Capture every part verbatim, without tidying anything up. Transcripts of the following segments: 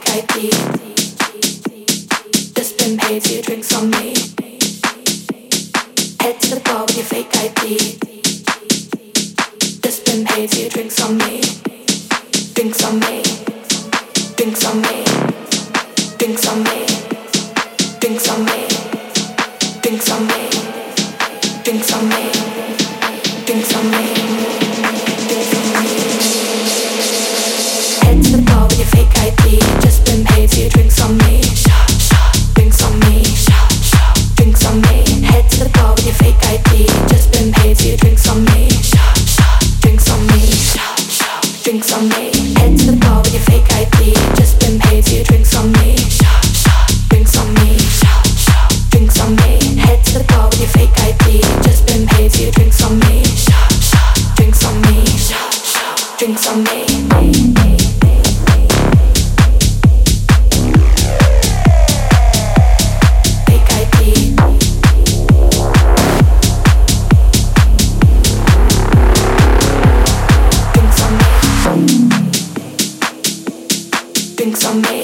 I D. Just been paid for your drinks on me. Head to the bar with your fake I D. Just been paid for your drinks on me. Drinks on me. Drinks on me. Drinks on me. Drinks on me. Drinks on me. Drinks on me. Drinks on me. Head to the bar with your fake I D. Just been paid for your drinks on me. Drinks on me. Drinks on me. Head to the bar with your fake I D. Just been paid for your drinks on me. Drinks on me. Drinks on me. Head to the bar with your fake I D. Just been paid for your drinks on me. Drinks on me. Drinks on me. Head to the bar with your fake I D. Just been paid for your drinks on me. Drinks on me. Drinks on me. Drinks on me.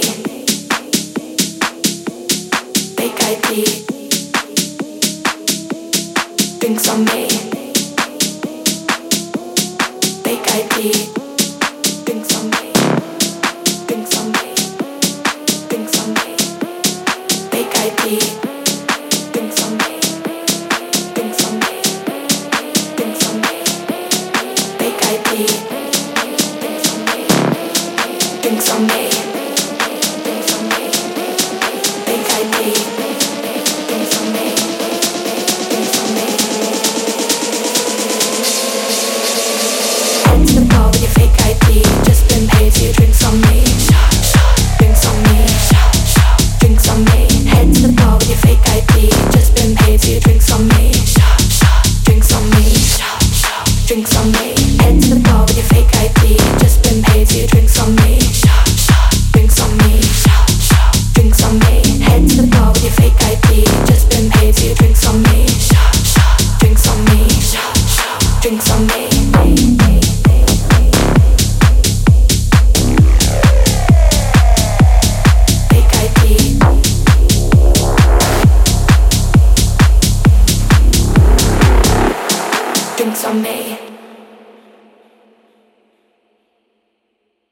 Fake I D. Drinks on me. Fake I D. Drinks on me. Drinks on me. Drinks on me. Fake I D. Drinks on me. Drinks on me. Drinks on me. Fake I D. Drinks on me. Drinks on me. Drinks on me.